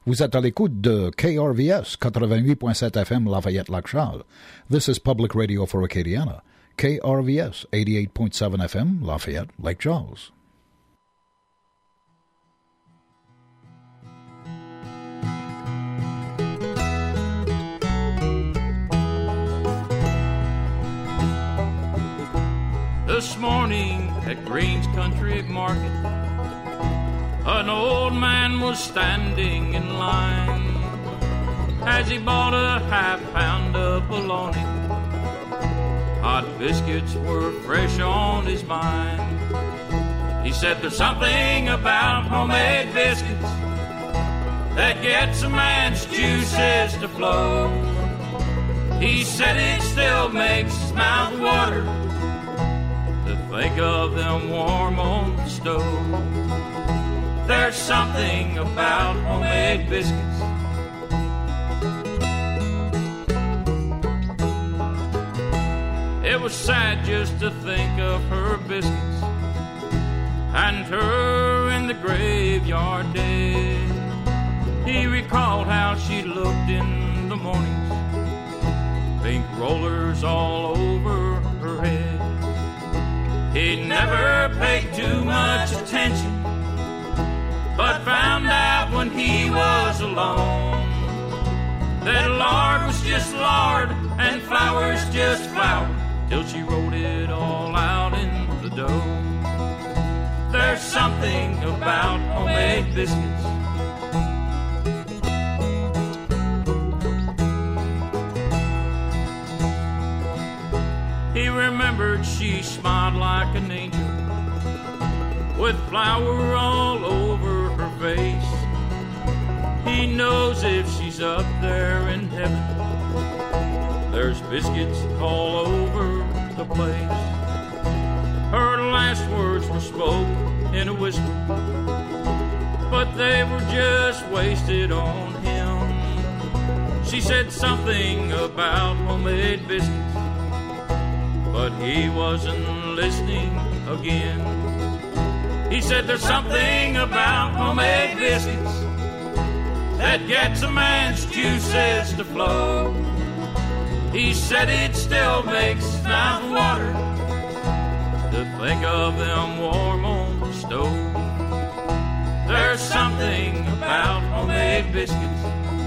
Vous êtes à l'écoute de KRVS 88.7 FM Lafayette-Lac-Charles. This is Public Radio for Acadiana. KRVS 88.7 FM Lafayette-Lake Charles. This morning at Green's Country Market, an old man was standing in line as he bought a half-pound of bologna. Hot biscuits were fresh on his mind. He said there's something about homemade biscuits that gets a man's juices to flow. He said it still makes his mouth water to think of them warm on the stove. There's something about homemade biscuits. It was sad just to think of her biscuits and her in the graveyard dead. He recalled how she looked in the mornings, pink rollers all over her head. He never paid too much attention, but found out when he was alone that Lord was just Lord and flowers just flowers, till she wrote it all out in the dough. There's something about homemade biscuits. He remembered she smiled like an angel with flour all over her face. He knows if she's up there in heaven, there's biscuits all over the place. Her last words were spoke in a whisper, but they were just wasted on him. She said something about homemade biscuits, but he wasn't listening again. He said there's something about homemade biscuits that gets a man's juices to flow. He said it still makes his mouth water to think of them warm on the stove. There's something about homemade biscuits.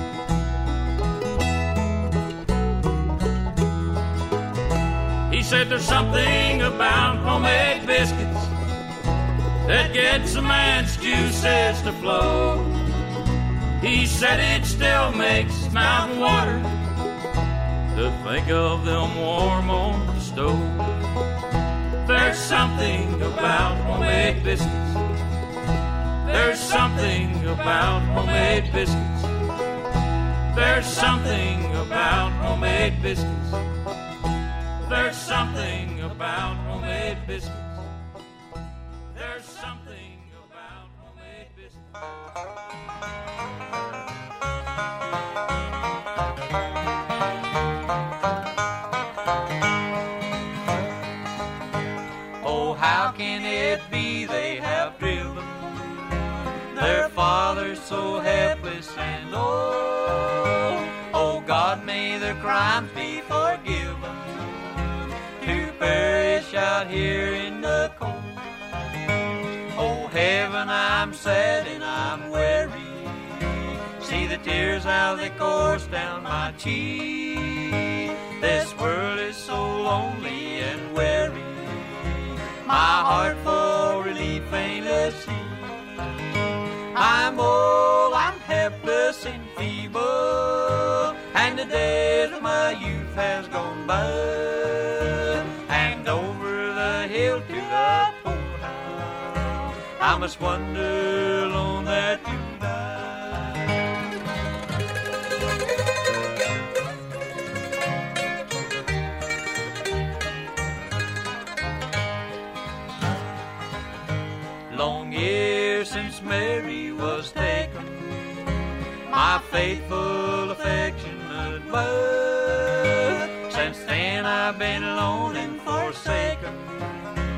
He said there's something about homemade biscuits that gets a man's juices to flow. He said it still makes his mouth water to think of them warm on the stove. There's something about homemade biscuits. There's something about homemade biscuits. There's something about homemade biscuits. There's something about homemade biscuits. There's something about homemade biscuits. Oh, how can it be they have driven their father so helpless and old? Oh, God, may their crimes be forgiven, to perish out here in the cold. Oh, heaven, I'm sad and I'm weary. See the tears how they course down my cheek. This world is so lonely and weary. My heart for relief ain't a sea. I'm old, I'm helpless and feeble, and the days of my youth has gone by. And over the hill to the poorhouse, I must wander alone there to die. Long years since Mary was taken, my faithful affectionate love. Since then I've been alone and forsaken.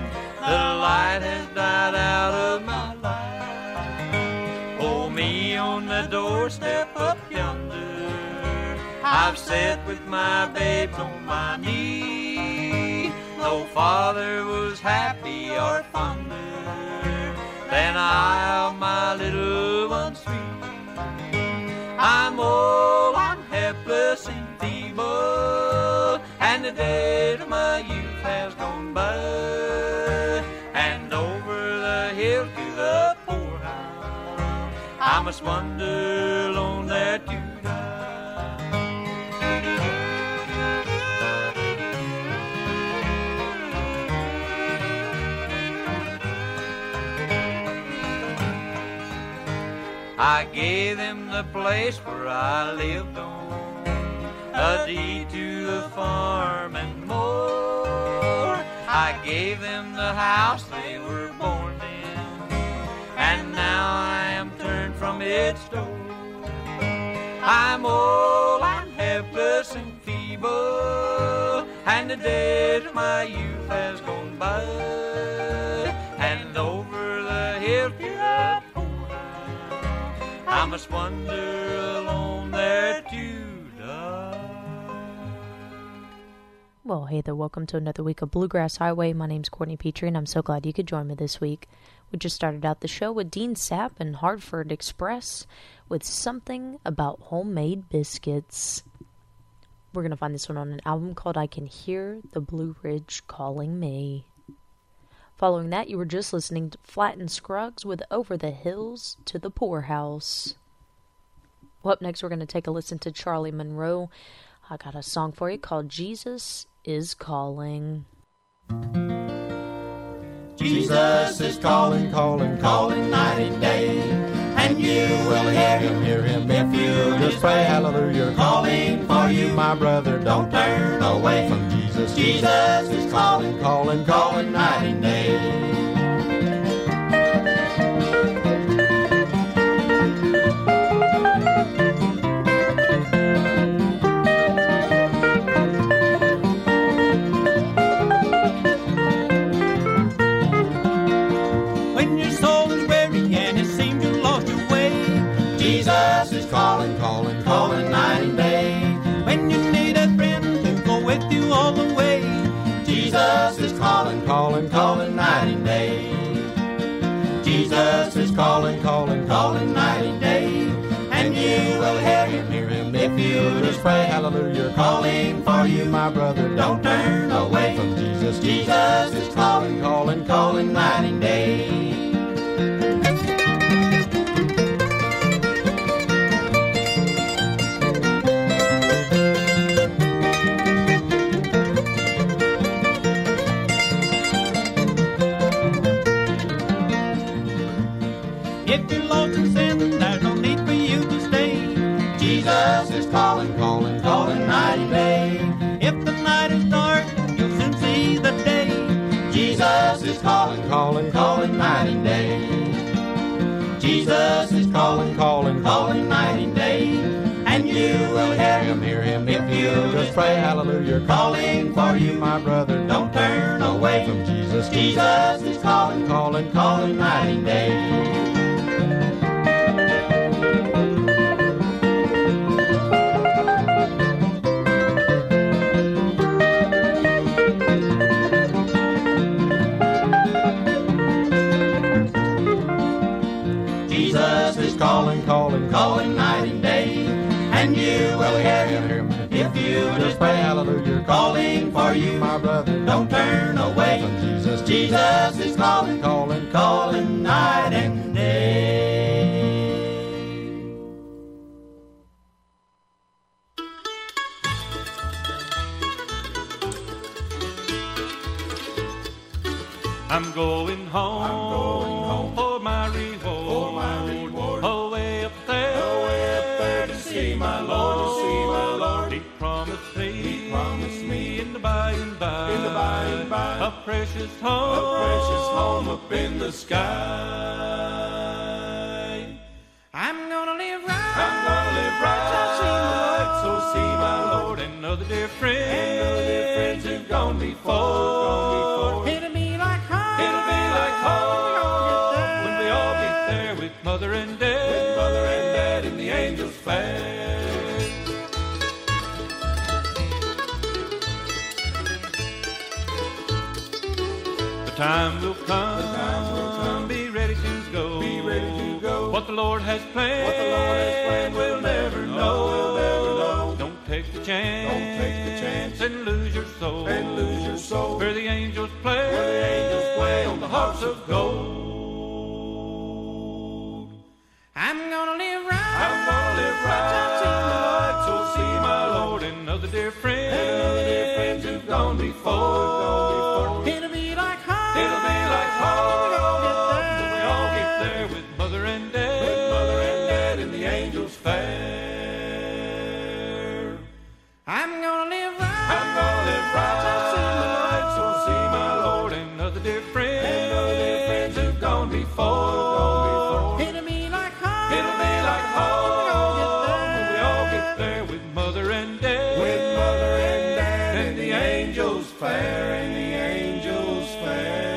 The light has died out of my life. Oh, me on the doorstep up yonder. I've sat with my babes on my knee. No father was happy or fonder than I of my little one's sweet. I'm old, I'm helpless and feeble, and the days of my youth has gone by. And over the hill to the poorhouse, I must wander alone there to die. I gave them the place where I lived on, a deed to the farm and more. I gave them the house they were born in, and now I am turned from its door. I'm old, I'm helpless and feeble, and the days of my youth has gone by. And over the hill to the poorhouse, I must wander alone there to die. Well, hey there, welcome to another week of Bluegrass Highway. My name's Courtney Petrie, and I'm so glad you could join me this week. We just started out the show with Dean Sapp and Hartford Express with Something About Homemade Biscuits. We're going to find this one on an album called I Can Hear the Blue Ridge Calling Me. Following that, you were just listening to Flatt and Scruggs with Over the Hills to the Poorhouse. Well, up next, we're going to take a listen to Charlie Monroe. I got a song for you called Jesus is Calling. Jesus is calling, calling, calling night and day, and you will hear him if you just pray hallelujah. Calling for you, my brother, don't turn away from Jesus. Jesus is calling, calling, calling night and day. Jesus is calling, calling, calling night and day. When you need a friend to go with you all the way, Jesus is calling, calling, calling night and day. Jesus is calling, calling, calling night and day, and you will hear him if you just pray hallelujah. Calling for you, my brother, don't turn away from Jesus. Jesus is calling, calling, calling night and day. If you're lost in sin, there's no need for you to stay. Jesus is calling, calling, calling night and day. If the night is dark, you'll soon see the day. Jesus is calling, calling, calling night and day. Jesus is calling, calling, calling night and day, and you will hear him if you just pray hallelujah. Calling for you, my brother, don't turn away from Jesus. Jesus is calling, calling, calling night and day. Calling, calling, calling night and day, and you will hear him if you just pray hallelujah. Calling for you, my brother, don't turn away from Jesus. Jesus is calling, calling, calling night and day. I'm going home, for my reward, away up there to see my Lord. He promised me in the by and by, a precious home up in the sky. I'm gonna live right, so see my Lord, and other dear friends who've gone before. It'll be like home when we all get there with mother and dad. the angels fare. The time will come, be ready to go. Be ready to go. What the Lord has planned, we'll never know. Don't take the chance, and lose your soul. Where the angels play, on the harps of gold. I'm gonna live right, so see my Lord and other dear friends who've gone before. It'll be like home, when we all get there with mother and dad, and the angels fare. I'm gonna live right, so see my Lord and other dear friends who've gone before. It'll be like home, when we all get there with mother and dad, and the angels fare, and the angels fare.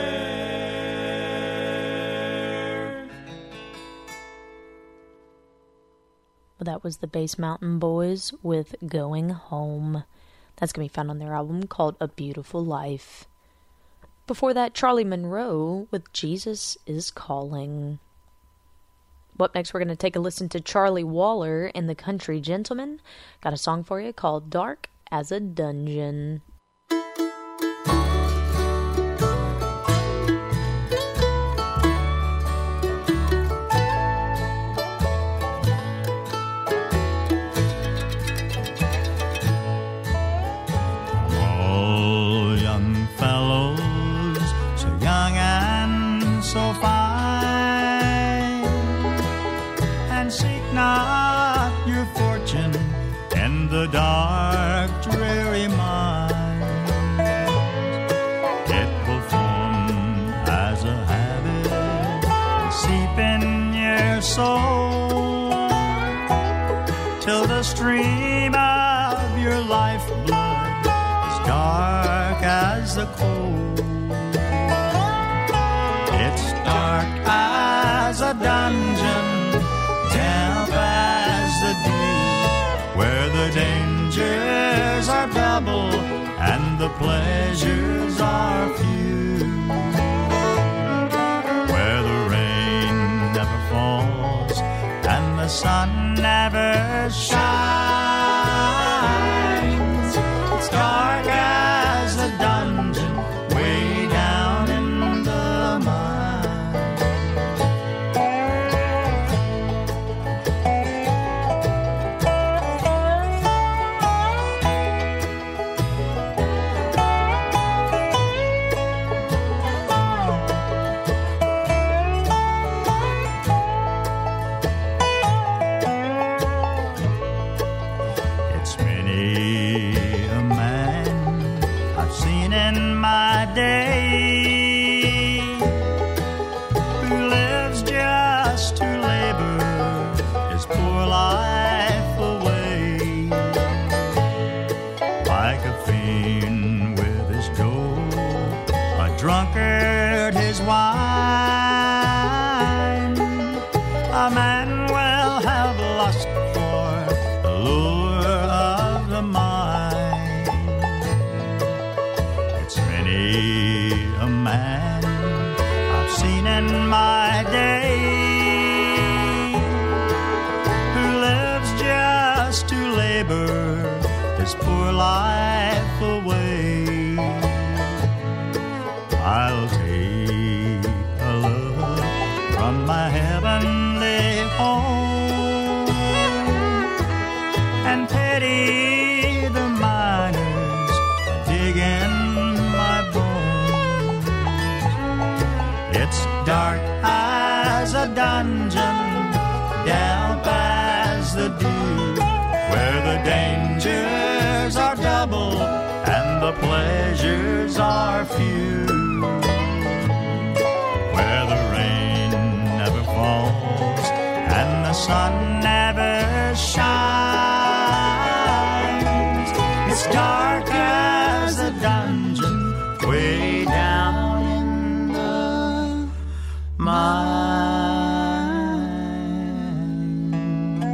Well, that was the Bass Mountain Boys with Going Home. That's going to be found on their album called A Beautiful Life. Before that, Charlie Monroe with Jesus is Calling. Up next, we're going to take a listen to Charlie Waller and the Country Gentlemen. Got a song for you called Dark as a Dungeon. All young fellows, so young and so fine, and seek not your fortune in the dark, dreary mines. It will form as a habit and seep in your soul till the stream of your lifeblood dark as the coal. It's dark as a dungeon, damp as the dew, where the dangers are double and the pleasures are few, where the rain never falls and the sun never shines. It's dark as a dungeon way down in the mine. It's many a man I've seen in my day who lives just to labor his poor life away, like a fiend with his gold, a drunkard his wine. A man will have lust for the lure of the mind. It's many a man I've seen in my day who lives just to labor his poor life away. I'll take a look from my heavenly home and pity the miners digging my bones. It's dark as a dungeon, damp as the dew, where the dangers are double and the pleasures are few, where the rain never falls and the sun never shines. It's dark as a dungeon way down in the mine.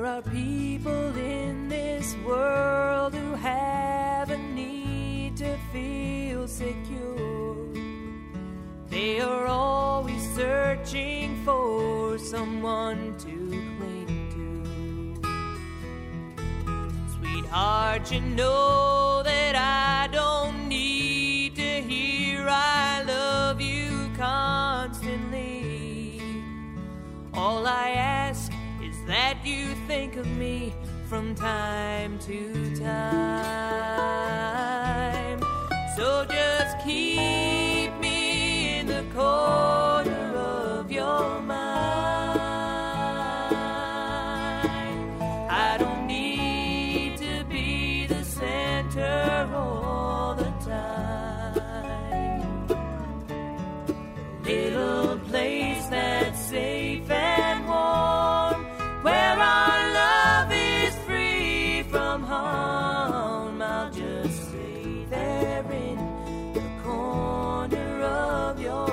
There are people in this world who have a need to feel secure. They are always searching for someone to cling to. Sweetheart, you know that I don't need to hear I love you constantly. All I ask is that you think of me from time to time. So just keep me in the corner of your mind. I don't need to be the center all the time. Little place that's safe and warm, where our love is free from harm. I'll just stay there in the corner of your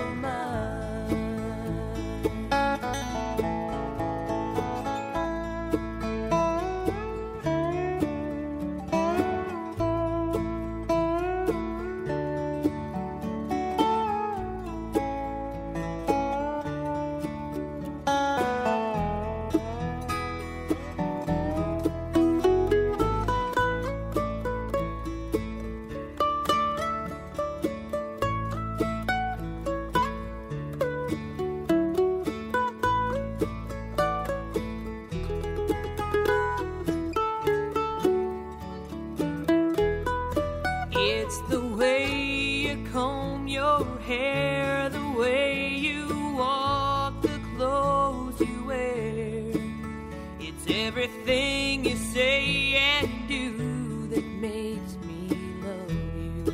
It's the way you comb your hair, the way you walk, the clothes you wear. It's everything you say and do that makes me love you.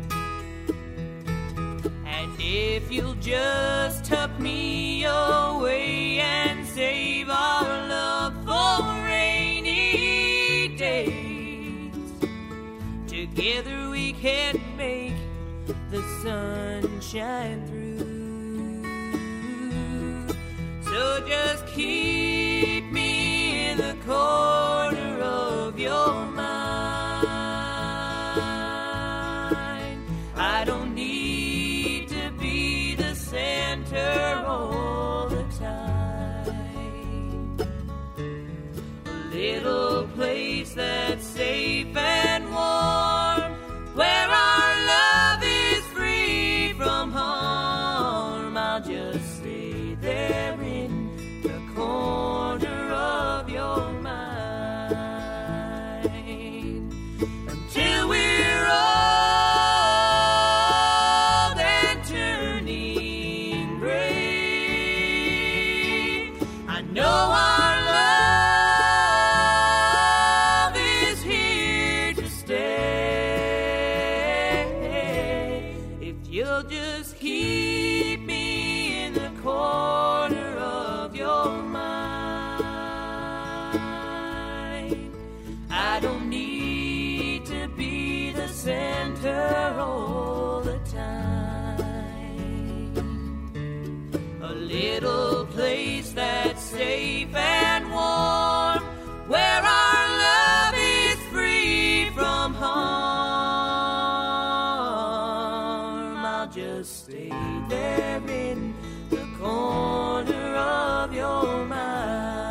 And if you'll just tuck me away and save our love for rainy days, together we can make the sun shine through. So just keep me in the corner of your mind. I don't need to be the center all the time. A little place that's safe and warm, where our love is free from harm. I'll just stay there in the corner of your mind until we're old and turning gray. I know our love is here to stay. If you'll just keep me in the corner of your mind. I don't need to be the center all the time. A little place that's safe and warm, where our love is free from harm. I'll just stay there in the corner of your mind.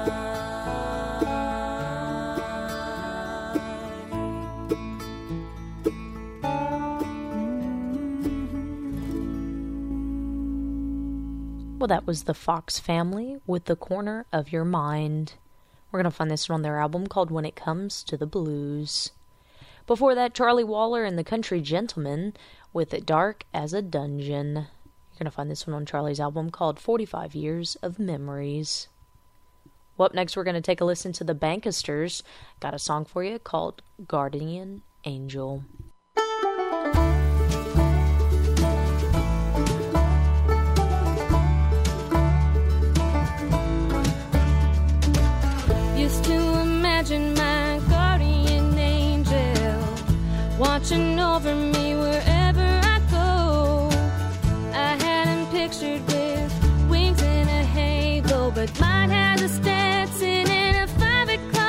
Well, that was the Fox Family with The Corner of Your Mind. We're going to find this one on their album called When It Comes to the Blues. Before that, Charlie Waller and the Country Gentlemen with It Dark as a Dungeon. You're going to find this one on Charlie's album called 45 Years of Memories. Well, up next, we're going to take a listen to the Bankesters. Got a song for you called Guardian Angel. Used to imagine my guardian angel watching over me wherever I go. I had him pictured with wings and a halo, but mine has a Stetson and a 5 o'clock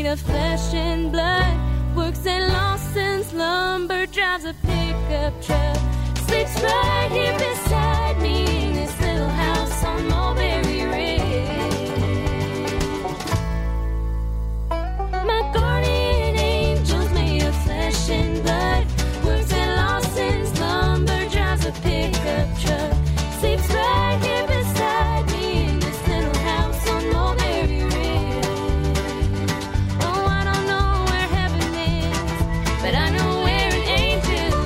of flesh and blood. Works at Lawson's Lumber, drives a pickup truck. Sleeps right here beside me in this little house on Mulberry Ridge. My guardian angel's made of flesh and blood. Works at Lawson's Lumber, drives a pickup truck. Sleeps right here beside me in this little house on Mulberry Ridge. Oh, I don't know where heaven is, but I know where an angel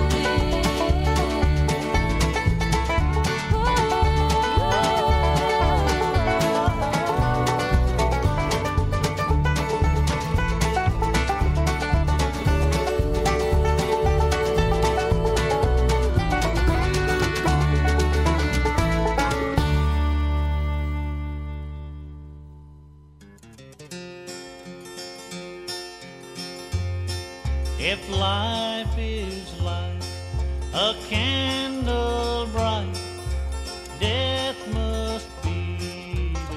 If life is like a candle bright, death must be the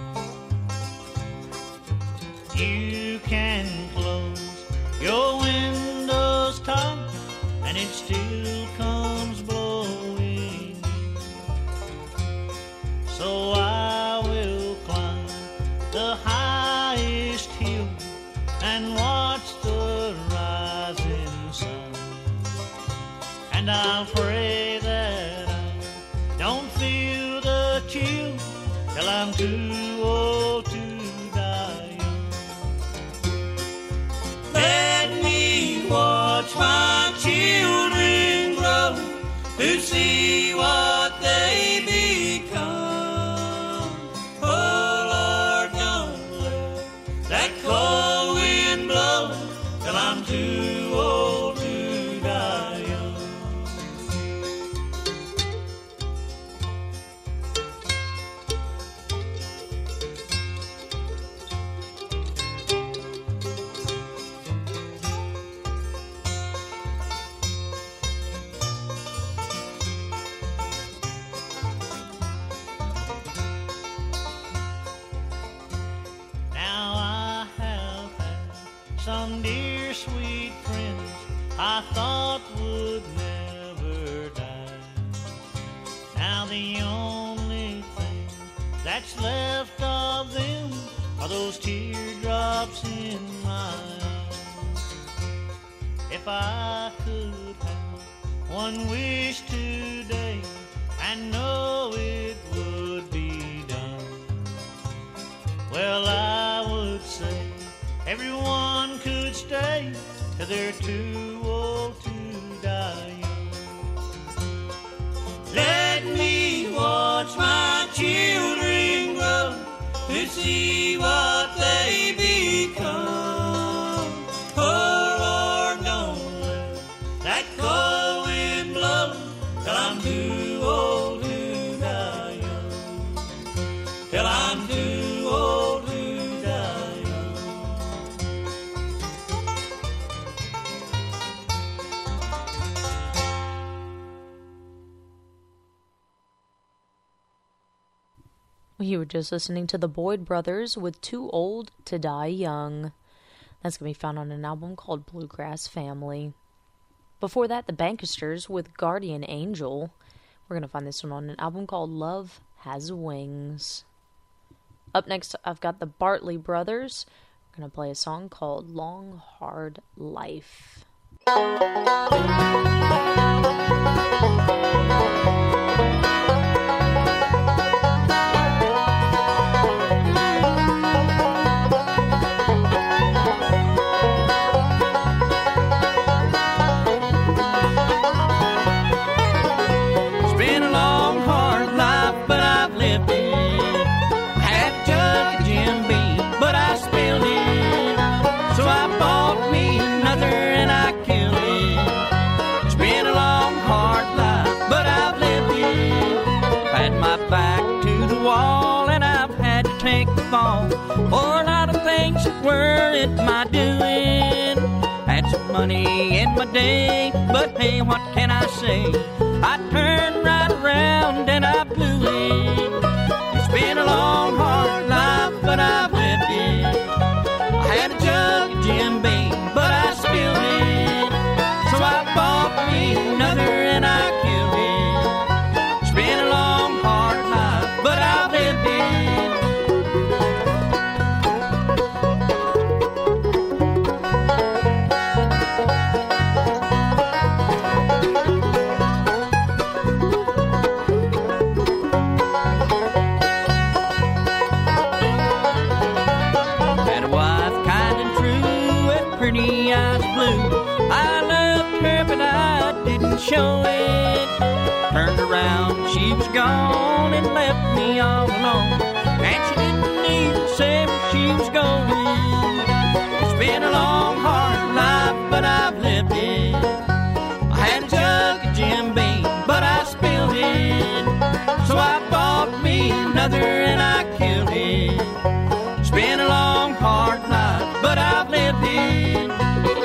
way. You can close your windows tight, and it still comes blowing in. So I will climb the highest hill and watch the rising sun. And I'll pray that I don't feel the chill till I'm too old to die young. Let me watch my children grow to see what they become. Oh Lord, don't let that cold wind blow till I'm too old to die young. Now I have had some dear sweet friends I thought would never die. Now the only thing that's left of them are those teardrops in my eyes. If I could have one wish today and know it would be done, well, I would say everyone could stay till they're too old to die young. Let me watch my children grow to see what they become. Oh Lord, don't let that cold wind blow till I'm too old to die young. Till I'm too old to die young. You were just listening to the Boyd Brothers with Too Old to Die Young. That's going to be found on an album called Bluegrass Family. Before that, the Bankesters with Guardian Angel. We're going to find this one on an album called Love Has Wings. Up next, I've got the Bartley Brothers. We're going to play a song called Long Hard Life. For a lot of things that weren't my doing. Had some money in my day, but hey, what can I say? I turned right around and I blew it. It's been a long, hard life, but I've lived it. I had a job pretty eyes blue. I loved her, but I didn't show it. Turned around, she was gone and left me all alone. And she didn't even say where she was going. It's been a long, hard life, but I've lived it. I had a jug of Jim Beam, but I spilled it. So I bought me another and I killed it. It's been a long, hard life, but I've lived it.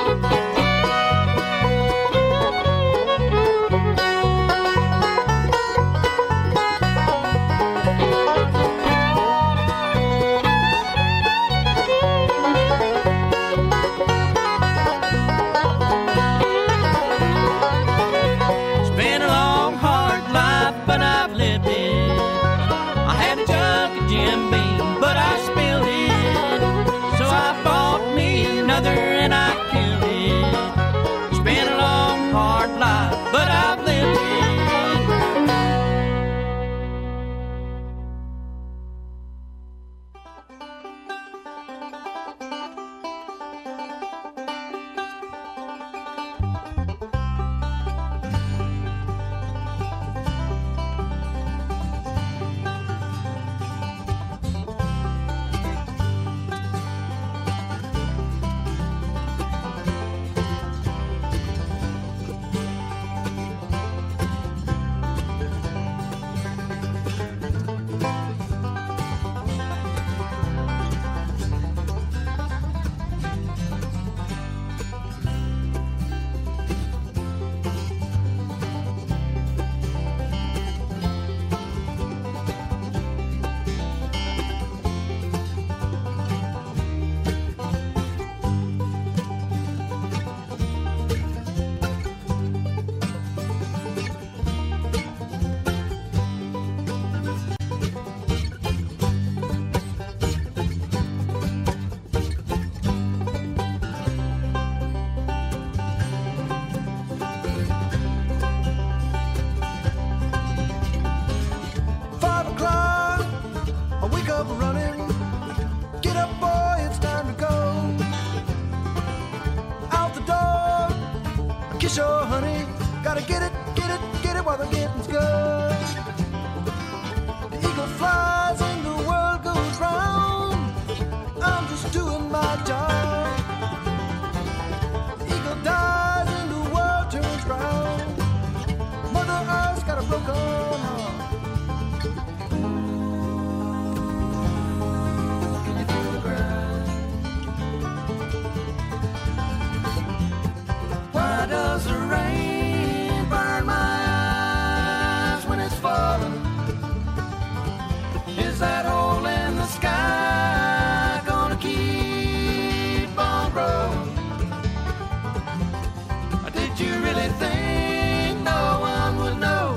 And I killed it. It's been a long, hard life, but I've lived it. Sure, honey, gotta get it while the getting's good. The eagle flies and the world goes round. I'm just doing my job. The eagle dies and the world turns round. Mother Earth's got a broken heart. Can you feel the grind? Why does the rain burn my eyes when it's falling? Is that hole in the sky gonna keep on growing? Or did you really think no one would know?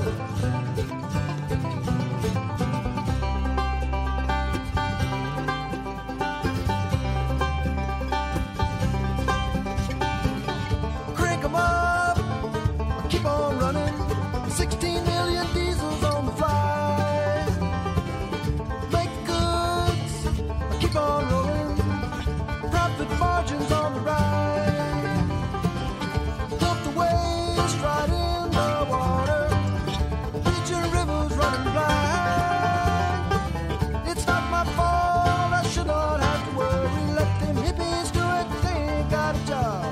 Crank 'em up, keep on running. 16 million diesels on the fly. Make the goods, keep on rolling. Profit margins on the rise. Dump the waste right in the water. Legion rivers running blind. It's not my fault, I should not have to worry. Let them hippies do it, they ain't got a job.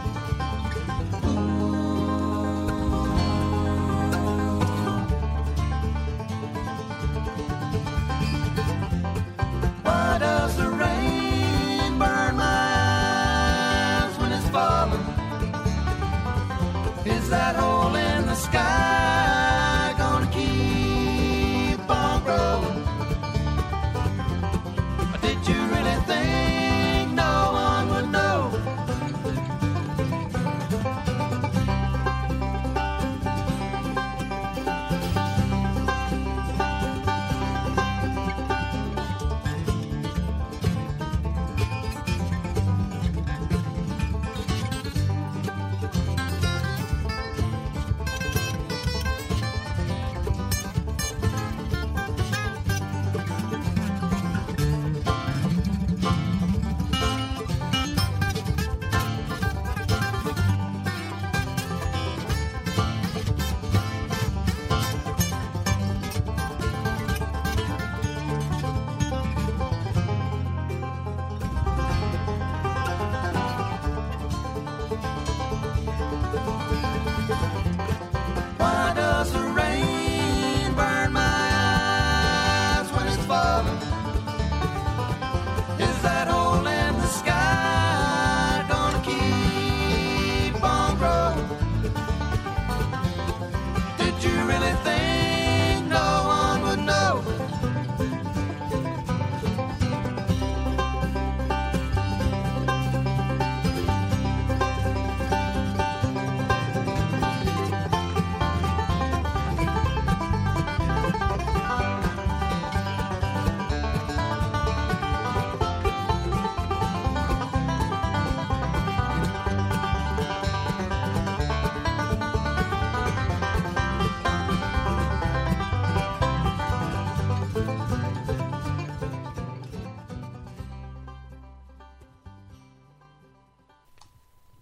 Why does the rain burn my eyes when it's falling? Is that hole in the sky gonna keep on growing? Or did you really think no one would know?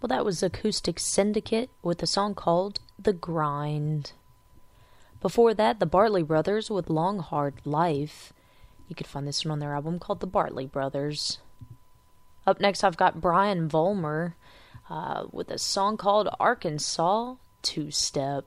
Well, that was Acoustic Syndicate with a song called The Grind. Before that, the Bartley Brothers with Long Hard Life. You could find this one on their album called The Bartley Brothers. Up next, I've got Brian Vollmer with a song called Arkansas Two-Step.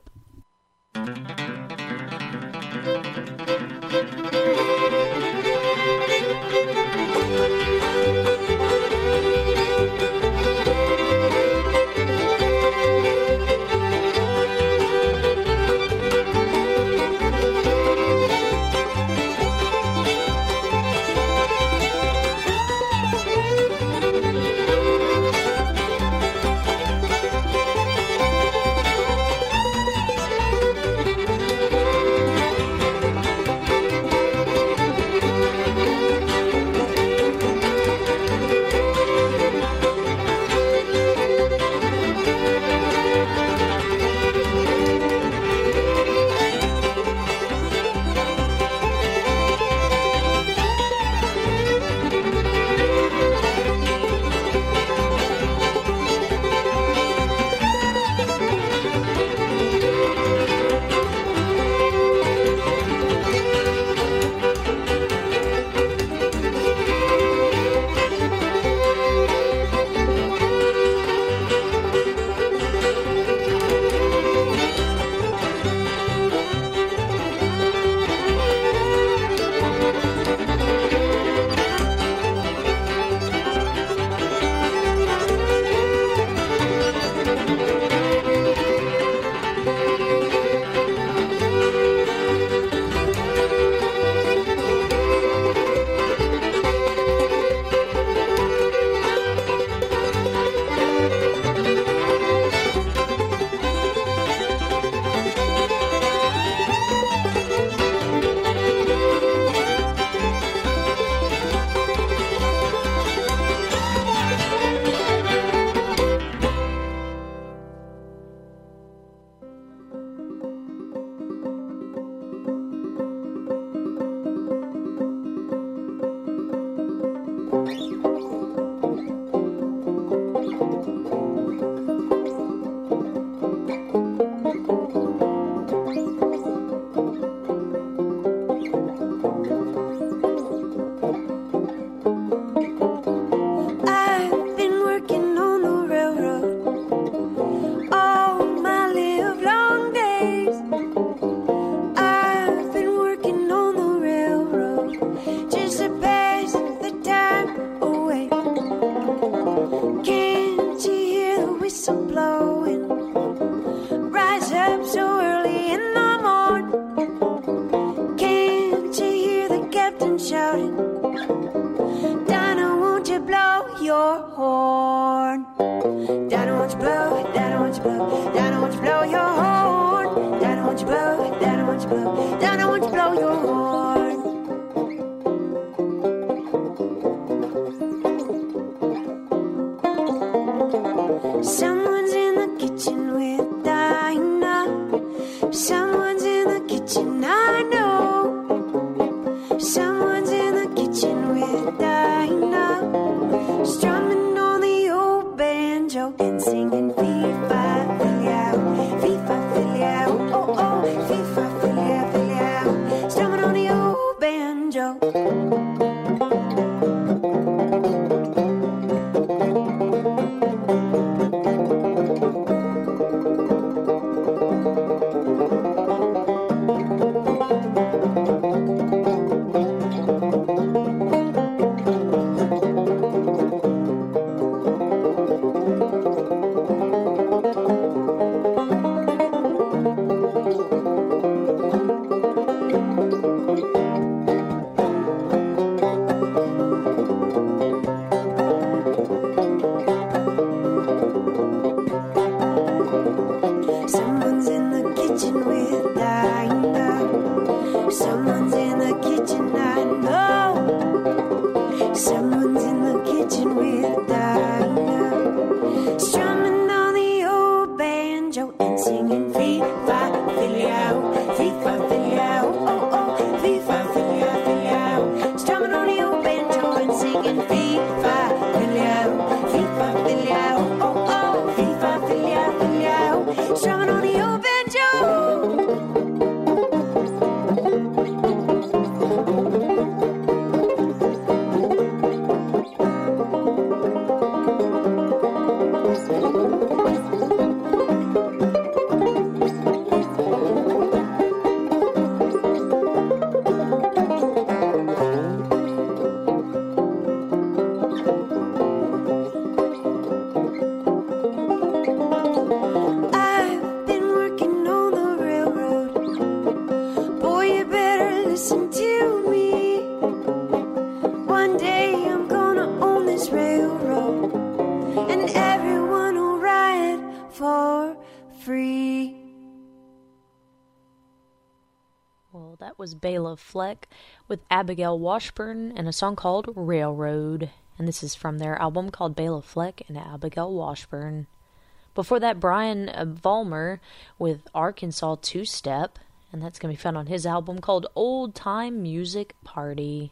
Strumming on the old banjo and singing fee-fi, fee-fi, Bela Fleck with Abigail Washburn and a song called Railroad. And this is from their album called Bela Fleck and Abigail Washburn. Before that, Brian Vollmer with Arkansas Two-Step, and that's going to be found on his album called Old Time Music Party.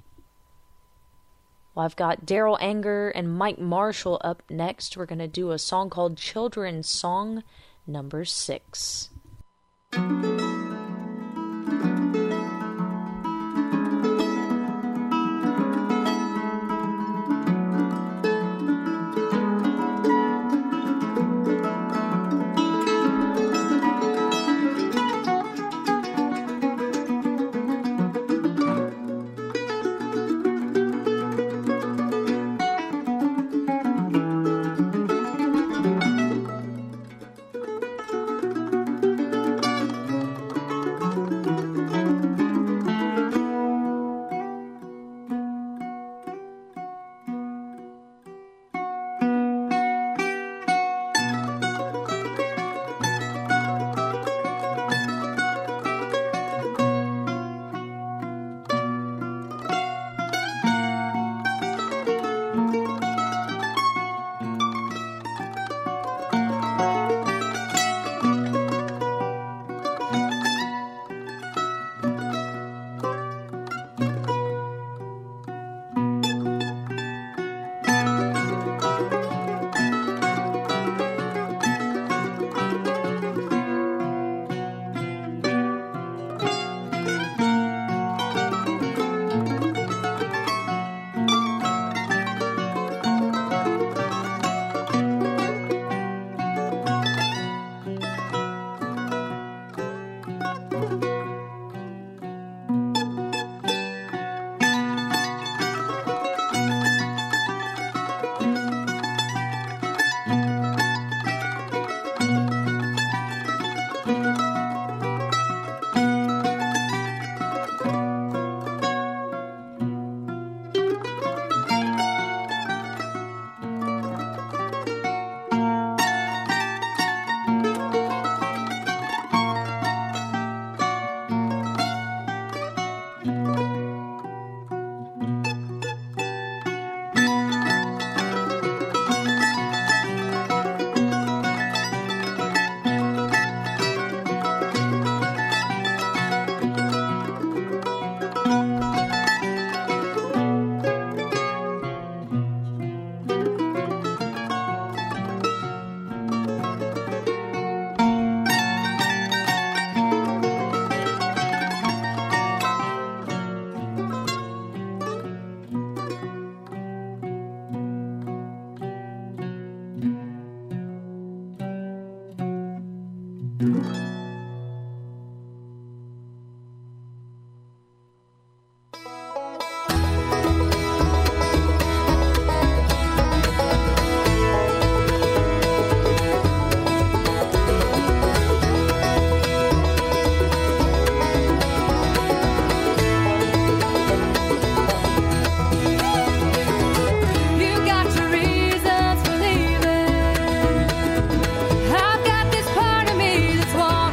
Well, I've got Daryl Anger and Mike Marshall up next. We're going to do a song called Children's Song Number 6. I've got this part of me that's wanting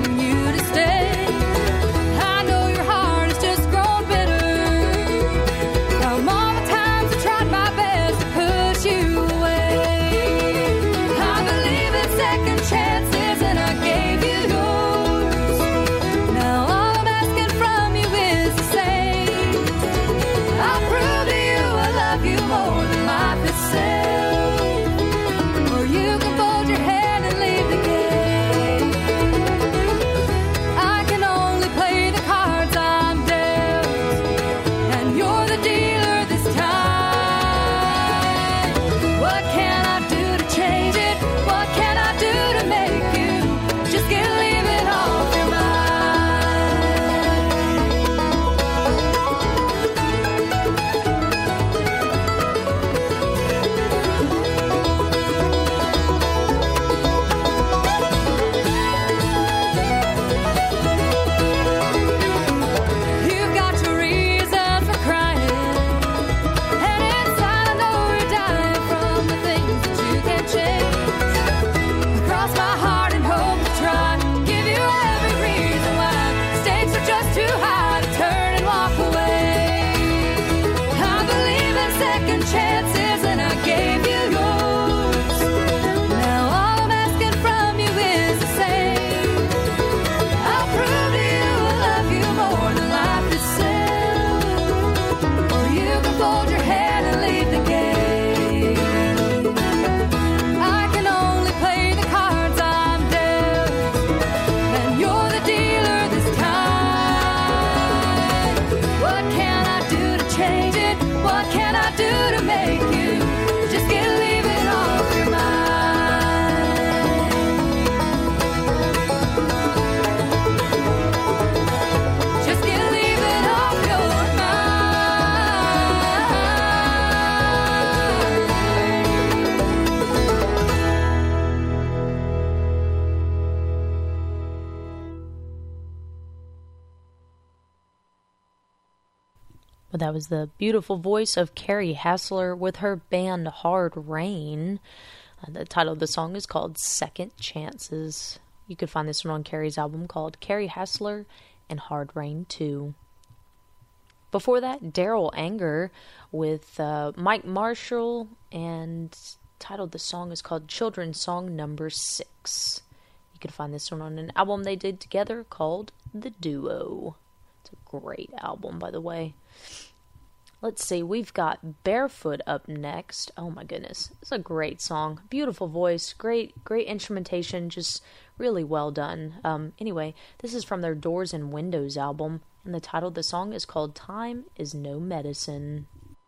Well, that was the beautiful voice of Carrie Hassler with her band Hard Rain. The title of the song is called Second Chances. You could find this one on Carrie's album called Carrie Hassler and Hard Rain 2. Before that, Daryl Anger with Mike Marshall, and titled the song is called Children's Song Number 6. You can find this one on an album they did together called The Duo. It's a great album, by the way. Let's see, we've got Barefoot up next. Oh my goodness, it's a great song. Beautiful voice, great instrumentation, just really well done. Anyway, this is from their Doors and Windows album, and the title of the song is called Time Is No Medicine.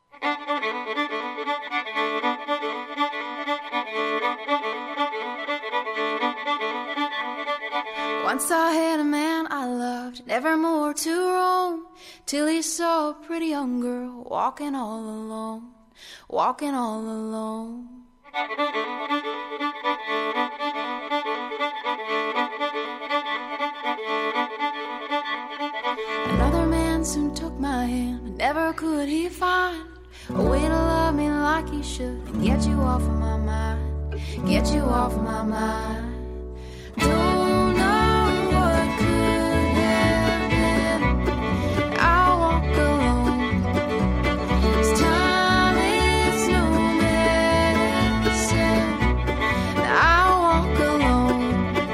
Once I had a man I loved, never more to roam, till he saw a pretty young girl walking all alone, walking all alone. Another man soon took my hand, but never could he find a way to love me like he should, and get you off of my mind, get you off of my mind. Don't know what could have been. I'll walk alone. This time is no medicine. I'll walk alone.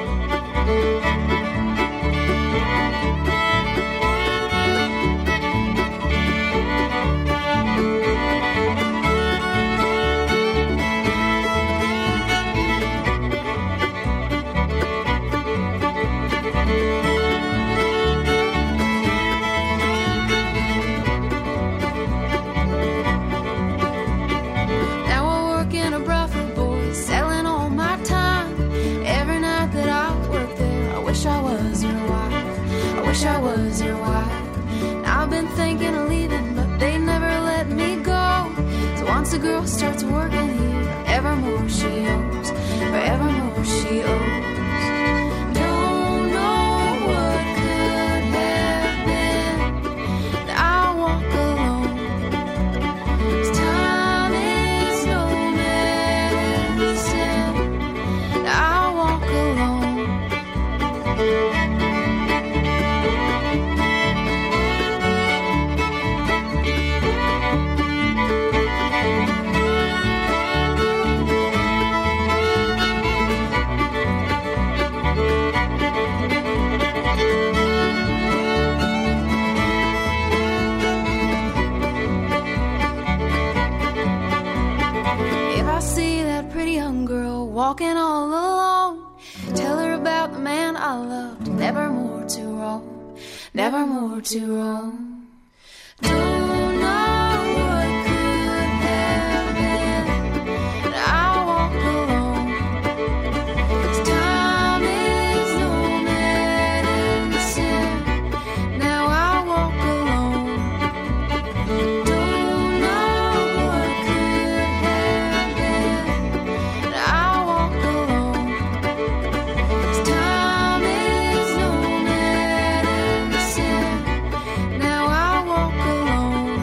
I was your wife. Now I've been thinking of leaving, but they never let me go. So once a girl starts working here, forevermore she owes, forevermore she owes. Don't know what could have been. I'll walk alone. This time is no medicine. I'll walk alone. Walking all alone, tell her about the man I loved. Never more to roam, never more to roam. Don't know what could have been, but I'll walk alone. This time is no medicine. Now I'll walk alone. Don't know what could have been, but I'll walk alone. This time is no medicine. Now I'll walk alone.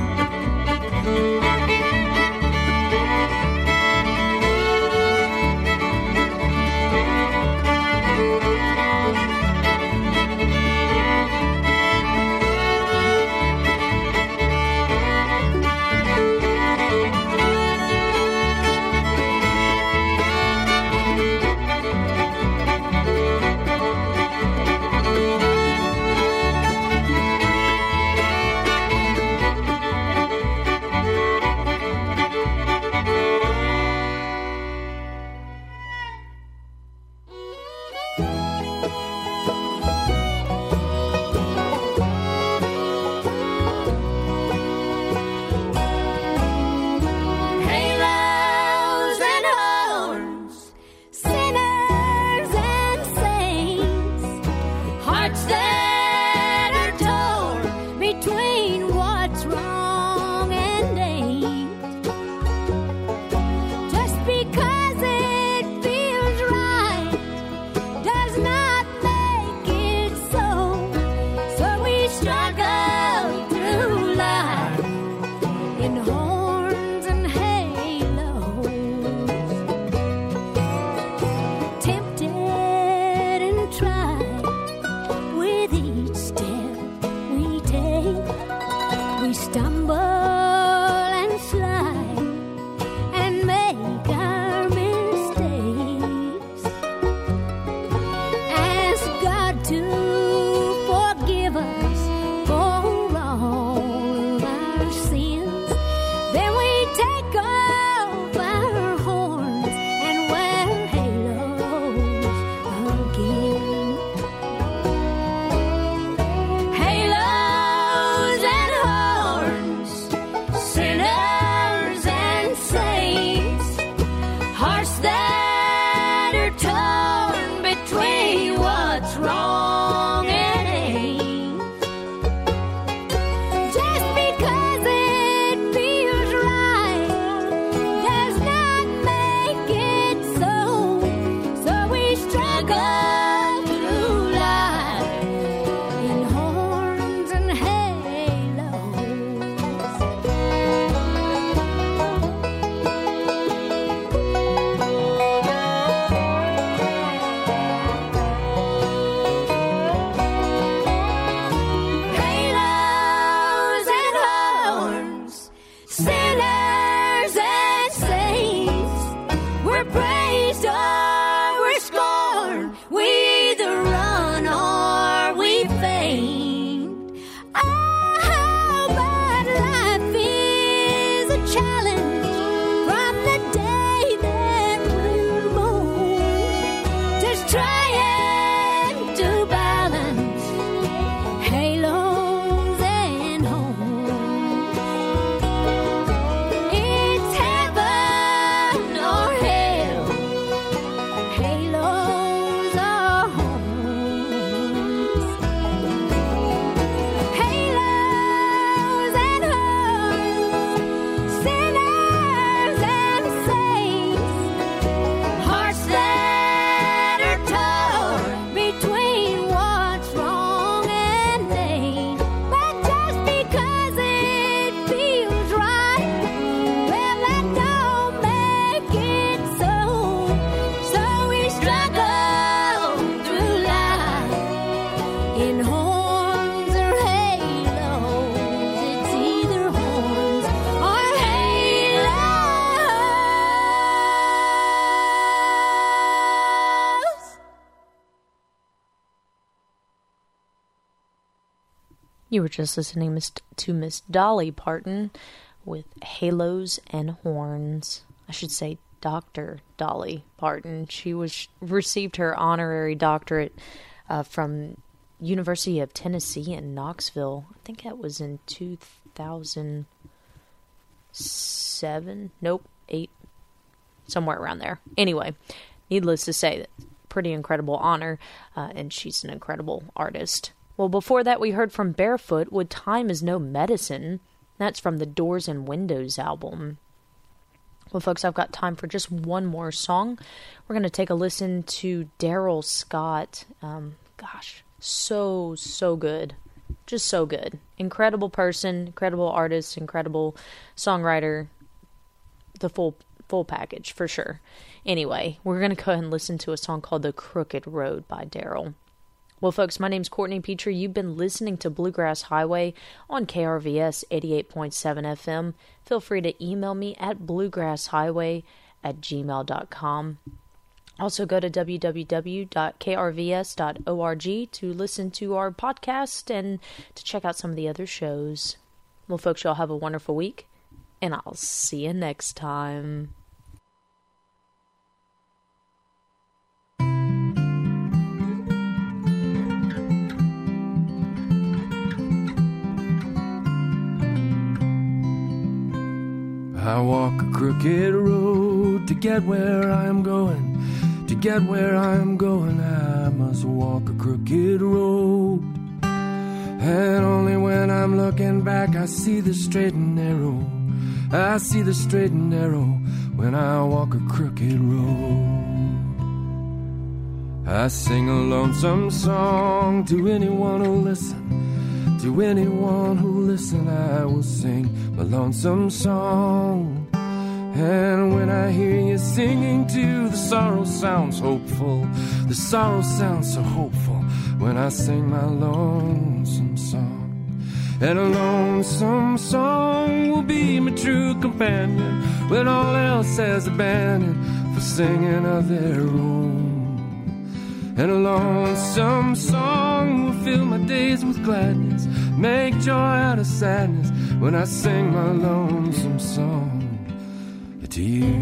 that are torn between what's wrong and ain't. Just because it feels right does not make it so. So we struggle through life in horns and halos and horns, sinners and saints. We're praised or we're scorned. We either run or we faint. Oh, but life is a challenge from the day that we're born. Just trying to balance halos and horns. It's heaven or hell, halos or horns. Halos and horns, sinners and saints. Hearts that are torn between what's wrong and ain't. But just because it feels right, well, that don't make it so. So we struggle through life in horns or halos. It's either horns or halos. You were just listening to Miss Dolly Parton with Halos and Horns. I should say Dr. Dolly Parton. She received her honorary doctorate from University of Tennessee in Knoxville. I think that was in 2007. Nope, 8. Somewhere around there. Anyway, needless to say, pretty incredible honor, and she's an incredible artist. Well, before that, we heard from Barefoot with Time Is No Medicine. That's from the Doors and Windows album. Well, folks, I've got time for just one more song. We're going to take a listen to Daryl Scott. Gosh, so good. Just so good. Incredible person, incredible artist, incredible songwriter. The full package, for sure. Anyway, we're going to go ahead and listen to a song called The Crooked Road by Daryl. Well, folks, my name's Courtney Petrie. You've been listening to Bluegrass Highway on KRVS 88.7 FM. Feel free to email me at bluegrasshighway@gmail.com. Also, go to www.krvs.org to listen to our podcast and to check out some of the other shows. Well, folks, y'all have a wonderful week, and I'll see you next time. I walk a crooked road to get where I'm going. To get where I'm going, I must walk a crooked road. And only when I'm looking back, I see the straight and narrow. I see the straight and narrow when I walk a crooked road. I sing a lonesome song to anyone who'll listen. To anyone who'll listen, I will sing my lonesome song. And when I hear you singing too, the sorrow sounds hopeful. The sorrow sounds so hopeful when I sing my lonesome song. And a lonesome song will be my true companion when all else has abandoned for singing of their own. And a lonesome song will fill my days with gladness, make joy out of sadness when I sing my lonesome song to you.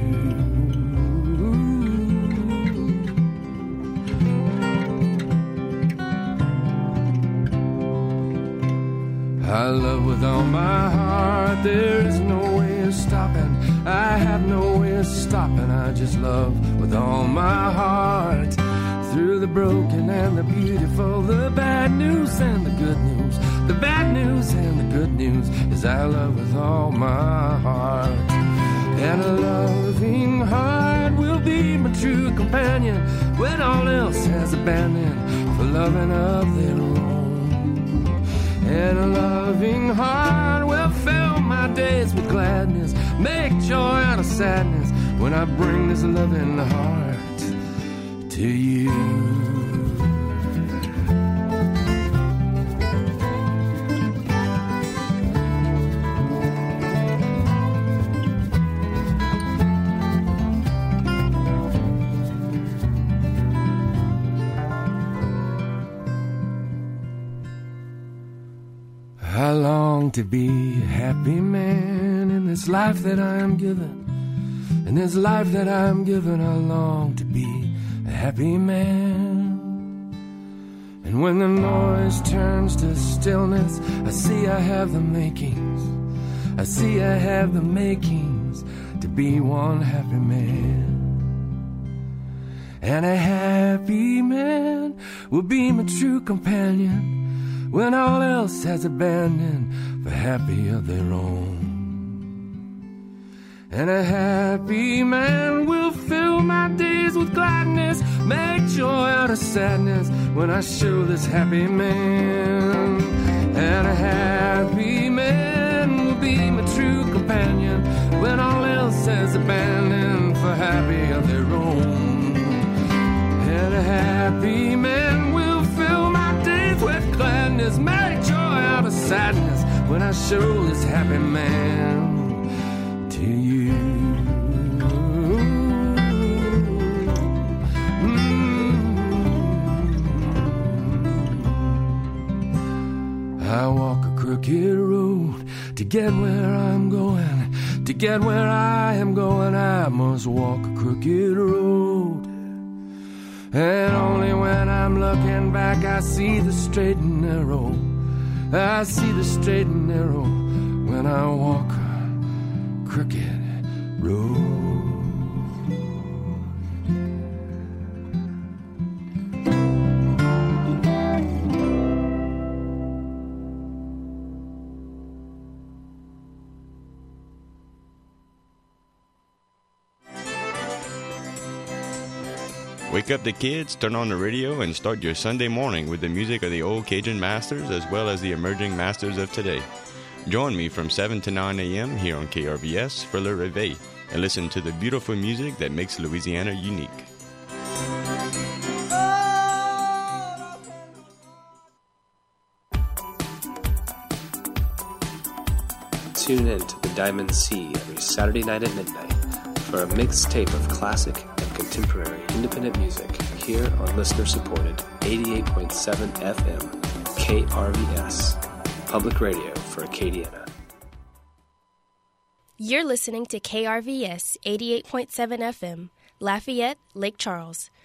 I love with all my heart, there is no way of stopping. I have no way of stopping, I just love with all my heart. broken and the beautiful, the bad news and the good news. The bad news and the good news is I love with all my heart. And a loving heart will be my true companion when all else has abandoned for loving of their own. And a loving heart will fill my days with gladness, make joy out of sadness when I bring this loving heart to you. I long to be a happy man in this life that I am given. In this life that I am given, I long to be a happy man. And when the noise turns to stillness, I see I have the makings. I see I have the makings to be one happy man. And a happy man will be my true companion when all else has abandoned for happy of their own. And a happy man will fill my days with gladness, make joy out of sadness when I show this happy man. And a happy man will be my true companion when all else has abandoned for happy of their own. And a happy man will fill my days with gladness, make joy out of sadness when I show this happy man to you. I walk a crooked road to get where I'm going. To get where I am going, I must walk a crooked road. And only when I'm looking back I see the straight and narrow. I see the straight and narrow when I walk a crooked road. Wake up the kids, turn on the radio, and start your Sunday morning with the music of the old Cajun masters as well as the emerging masters of today. Join me from 7 to 9 a.m. here on KRVS for Le Réveil and listen to the beautiful music that makes Louisiana unique. Tune in to the Diamond Sea every Saturday night at midnight for a mixtape of classic and contemporary independent music here on listener-supported 88.7 FM KRVS, public radio for Acadiana. You're listening to KRVS 88.7 FM, Lafayette, Lake Charles,